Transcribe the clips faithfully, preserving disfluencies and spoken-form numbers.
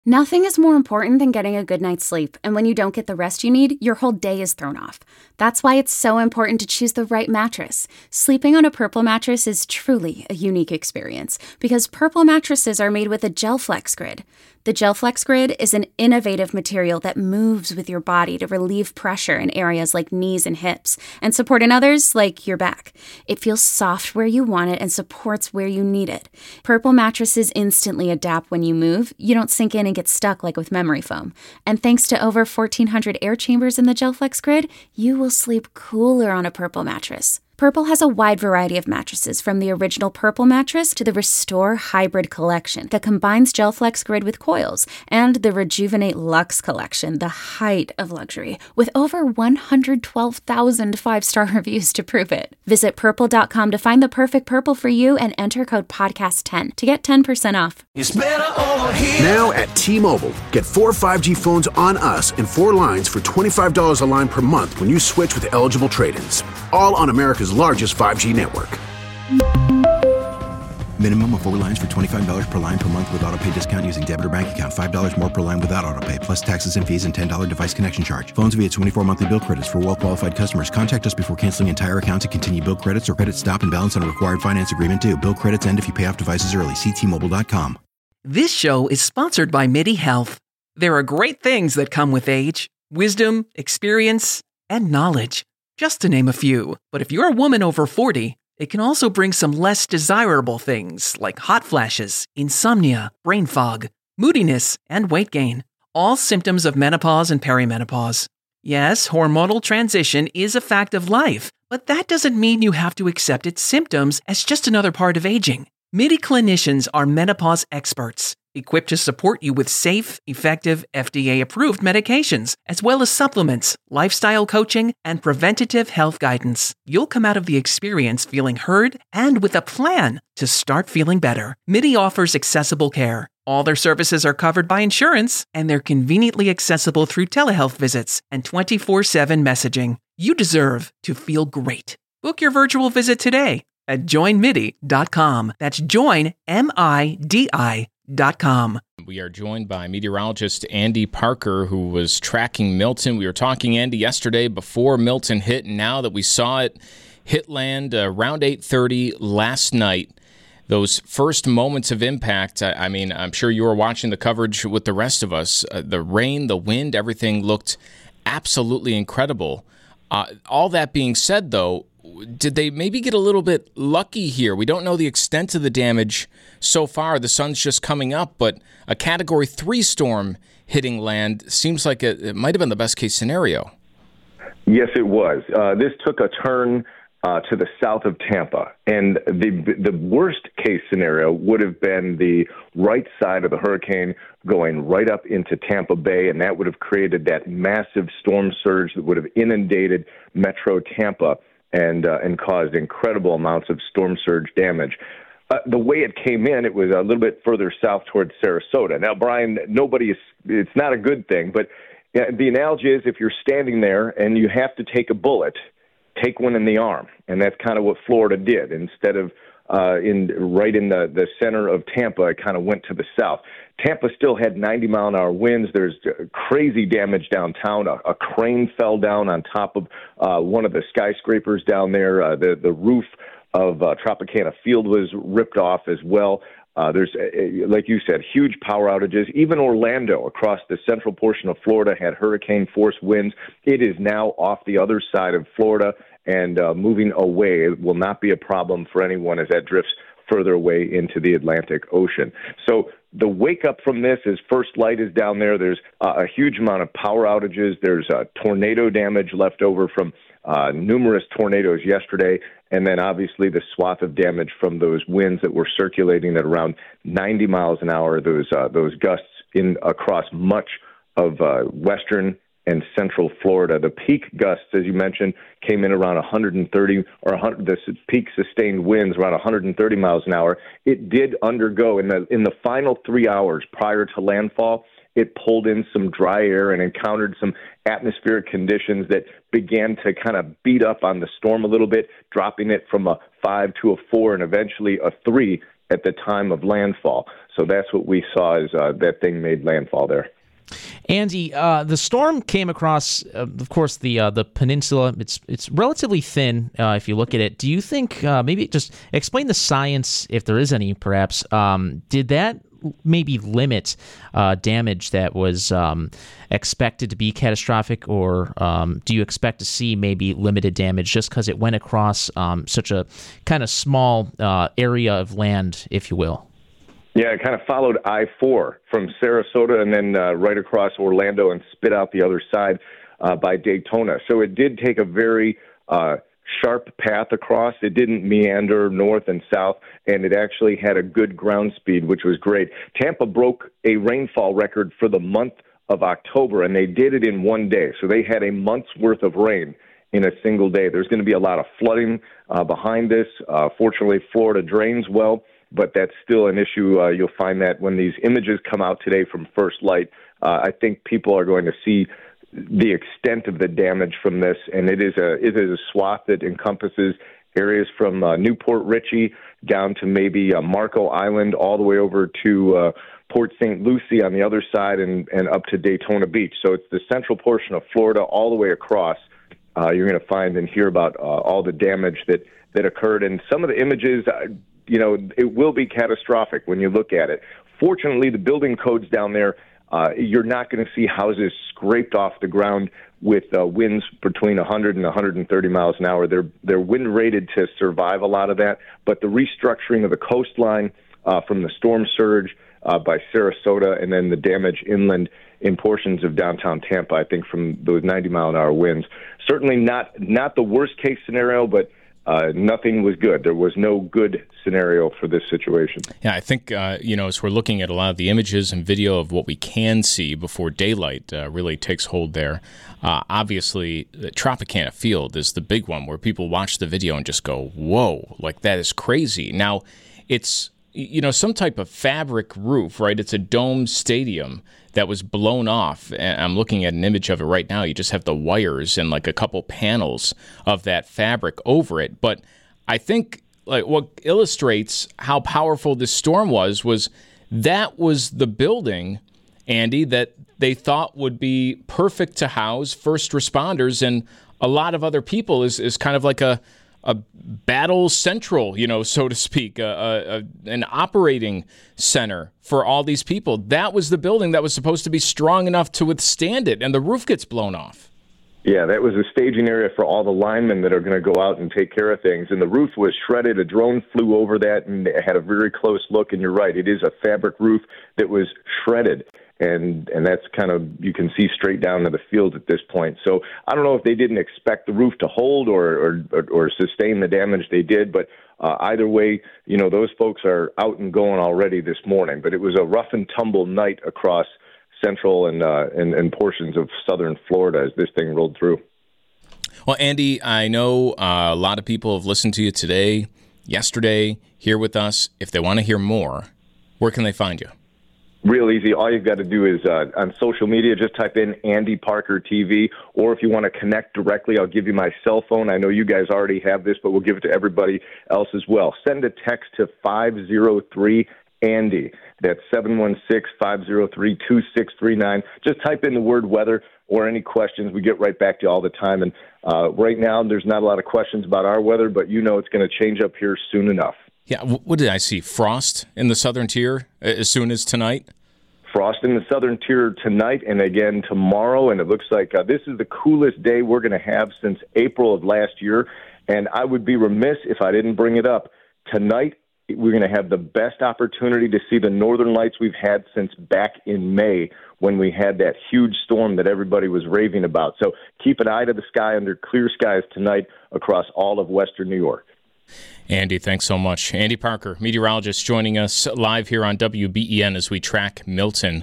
Nothing is more important than getting a good night's sleep, and when you don't get the rest you need, your whole day is thrown off. That's why it's so important to choose the right mattress. Sleeping on a Purple mattress is truly a unique experience, because Purple mattresses are made with a GelFlex Grid. The GelFlex Grid is an innovative material that moves with your body to relieve pressure in areas like knees and hips, and support in others like your back. It feels soft where you want it and supports where you need it. Purple mattresses instantly adapt when you move. You don't sink in and get stuck like with memory foam. And thanks to over fourteen hundred air chambers in the GelFlex Grid, you will sleep cooler on a Purple mattress. Purple has a wide variety of mattresses, from the original Purple mattress to the Restore Hybrid collection that combines GelFlex Grid with coils, and the Rejuvenate Luxe collection, the height of luxury, with over one hundred twelve thousand five-star reviews to prove it. Visit purple dot com to find the perfect Purple for you and enter code podcast ten to get ten percent off. It's better over here. Now at T-Mobile, get four five G phones on us and four lines for twenty-five dollars a line per month when you switch with eligible trade-ins. All on America's largest five G network. Minimum of four lines for twenty-five dollars per line per month with autopay discount using debit or bank account. five dollars more per line without autopay, plus taxes and fees and ten dollars device connection charge. Phones via twenty-four monthly bill credits for well-qualified customers. Contact us before canceling entire account to continue bill credits or credit stop and balance on a required finance agreement due. Bill credits end if you pay off devices early. See T Mobile dot com. This show is sponsored by MIDI Health. There are great things that come with age: wisdom, experience, and knowledge, just to name a few. But if you're a woman over forty, it can also bring some less desirable things like hot flashes, insomnia, brain fog, moodiness, and weight gain. All symptoms of menopause and perimenopause. Yes, hormonal transition is a fact of life, but that doesn't mean you have to accept its symptoms as just another part of aging. MIDI clinicians are menopause experts, equipped to support you with safe, effective, F D A-approved medications, as well as supplements, lifestyle coaching, and preventative health guidance. You'll come out of the experience feeling heard and with a plan to start feeling better. MIDI offers accessible care. All their services are covered by insurance, and they're conveniently accessible through telehealth visits and twenty-four seven messaging. You deserve to feel great. Book your virtual visit today at join midi dot com. That's join, M I D I dot com. We are joined by meteorologist Andy Parker, who was tracking Milton. We were talking, Andy, yesterday before Milton hit, and now that we saw it hit land uh, around eight thirty last night. Those first moments of impact, I, I mean, I'm sure you were watching the coverage with the rest of us. Uh, the rain, the wind, everything looked absolutely incredible. Uh, all that being said, though, did they maybe get a little bit lucky here? We don't know the extent of the damage so far. The sun's just coming up, but a Category three storm hitting land seems like it, it might have been the best-case scenario. Yes, it was. Uh, this took a turn uh, to the south of Tampa, and the the worst-case scenario would have been the right side of the hurricane going right up into Tampa Bay, and that would have created that massive storm surge that would have inundated Metro Tampa and uh, and caused incredible amounts of storm surge damage. Uh, the way it came in, it was a little bit further south towards Sarasota. Now, Brian, nobody is, it's not a good thing, but uh, the analogy is if you're standing there and you have to take a bullet, take one in the arm. And that's kind of what Florida did. Instead of uh, in right in the, the center of Tampa, it kind of went to the south. Tampa still had ninety mile an hour winds. There's crazy damage downtown. A, a crane fell down on top of uh, one of the skyscrapers down there. Uh, the, the roof of uh, Tropicana Field was ripped off as well. Uh, there's, uh, like you said, huge power outages. Even Orlando, across the central portion of Florida, had hurricane-force winds. It is now off the other side of Florida and uh, moving away. It will not be a problem for anyone as that drifts further away into the Atlantic Ocean. So the wake up from this is First Light is down there. There's uh, a huge amount of power outages. There's uh, tornado damage left over from uh, numerous tornadoes yesterday. And then obviously the swath of damage from those winds that were circulating at around ninety miles an hour, those uh, those gusts in across much of uh, western and central Florida. The peak gusts, as you mentioned, came in around one hundred thirty, or one hundred, the peak sustained winds around one hundred thirty miles an hour. It did undergo, in the in the final three hours prior to landfall, it pulled in some dry air and encountered some atmospheric conditions that began to kind of beat up on the storm a little bit, dropping it from a five to a four and eventually a three at the time of landfall. So that's what we saw as uh, that thing made landfall there. Andy, uh, the storm came across, uh, of course, the uh, the peninsula. It's it's relatively thin uh, if you look at it. Do you think, uh, maybe just explain the science, if there is any, perhaps, um, did that maybe limit uh, damage that was um, expected to be catastrophic, or um, do you expect to see maybe limited damage just because it went across um, such a kind of small uh, area of land, if you will? Yeah, it kind of followed I four from Sarasota and then uh, right across Orlando and spit out the other side uh, by Daytona. So it did take a very uh, sharp path across. It didn't meander north and south, and it actually had a good ground speed, which was great. Tampa broke a rainfall record for the month of October, and they did it in one day. So they had a month's worth of rain in a single day. There's going to be a lot of flooding uh, behind this. Uh, fortunately, Florida drains well, but that's still an issue. Uh, you'll find that when these images come out today from First Light, uh, I think people are going to see the extent of the damage from this, and it is a it is a swath that encompasses areas from uh, Newport Richey down to maybe uh, Marco Island, all the way over to uh, Port Saint Lucie on the other side, and, and up to Daytona Beach. So it's the central portion of Florida all the way across. Uh, you're going to find and hear about uh, all the damage that, that occurred, and some of the images, uh, you know, it will be catastrophic when you look at it. Fortunately, the building codes down there, uh, you're not going to see houses scraped off the ground with uh, winds between one hundred and one hundred thirty miles an hour. They're they're wind rated to survive a lot of that, but the restructuring of the coastline uh, from the storm surge uh, by Sarasota, and then the damage inland in portions of downtown Tampa, I think, from those ninety mile an hour winds. Certainly not not the worst case scenario, but Uh, nothing was good. There was no good scenario for this situation. Yeah, I think, uh, you know, as we're looking at a lot of the images and video of what we can see before daylight uh, really takes hold there, uh, obviously, the Tropicana Field is the big one where people watch the video and just go, whoa, like that is crazy. Now, it's, you know, some type of fabric roof, right? It's a domed stadium that was blown off. And I'm looking at an image of it right now. You just have the wires and like a couple panels of that fabric over it. But I think like what illustrates how powerful this storm was, was that was the building, Andy, that they thought would be perfect to house first responders and a lot of other people, is, is kind of like a, a battle central, you know, so to speak, a, a, an operating center for all these people. That was the building that was supposed to be strong enough to withstand it, and the roof gets blown off. Yeah, that was a staging area for all the linemen that are going to go out and take care of things. And the roof was shredded. A drone flew over that and had a very close look. And you're right, it is a fabric roof that was shredded. And and that's kind of, you can see straight down to the field at this point. So I don't know if they didn't expect the roof to hold or or, or, or sustain the damage they did, but uh, either way, you know, those folks are out and going already this morning. But it was a rough and tumble night across central and, uh, and, and portions of southern Florida as this thing rolled through. Well, Andy, I know uh, a lot of people have listened to you today, yesterday, here with us. If they want to hear more, where can they find you? Real easy. All you've got to do is uh, on social media, just type in Andy Parker T V, or if you want to connect directly, I'll give you my cell phone. I know you guys already have this, but we'll give it to everybody else as well. Send a text to five oh three Andy. That's seven one six, five oh three, two six three nine. Just type in the word weather or any questions. We get right back to you all the time. And uh, right now, there's not a lot of questions about our weather, but you know it's going to change up here soon enough. Yeah, what did I see? Frost in the southern tier as soon as tonight? Frost in the southern tier tonight and again tomorrow, and it looks like uh, this is the coolest day we're going to have since April of last year. And I would be remiss if I didn't bring it up. Tonight, we're going to have the best opportunity to see the northern lights we've had since back in May when we had that huge storm that everybody was raving about. So keep an eye to the sky under clear skies tonight across all of western New York. Andy, thanks so much. Andy Parker, meteorologist, joining us live here on W B E N as we track Milton.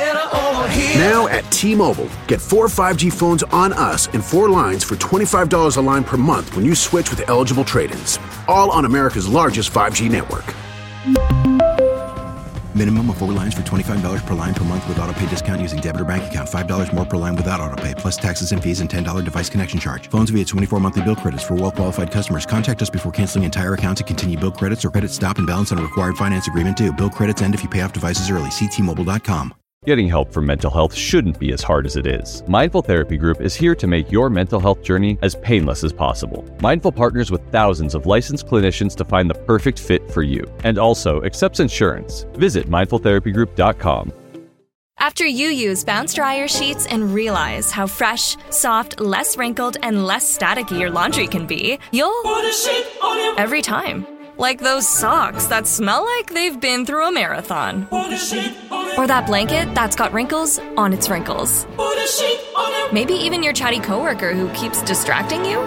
Now at T-Mobile, get four five G phones on us and four lines for twenty-five dollars a line per month when you switch with eligible trade-ins. All on America's largest five G network. Minimum of four lines for twenty-five dollars per line per month with auto pay discount using debit or bank account. five dollars more per line without auto pay, plus taxes and fees and ten dollars device connection charge. Phones via twenty-four monthly bill credits for well-qualified customers. Contact us before canceling entire account to continue bill credits or credit stop and balance on a required finance agreement due. Bill credits end if you pay off devices early. See T Mobile dot com. Getting help for mental health shouldn't be as hard as it is. Mindful Therapy Group is here to make your mental health journey as painless as possible. Mindful partners with thousands of licensed clinicians to find the perfect fit for you, and also accepts insurance. Visit mindful therapy group dot com. After you use Bounce Dryer sheets and realize how fresh, soft, less wrinkled, and less staticky your laundry can be, you'll put a sheet on it every time. Like those socks that smell like they've been through a marathon. Put a sheet on it. Or that blanket that's got wrinkles on its wrinkles. Put a sheet on it. Maybe even your chatty coworker who keeps distracting you.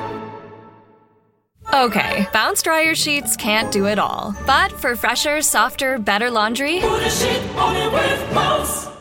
Okay, Bounce Dryer sheets can't do it all. But for fresher, softer, better laundry, put a sheet on it with Bounce.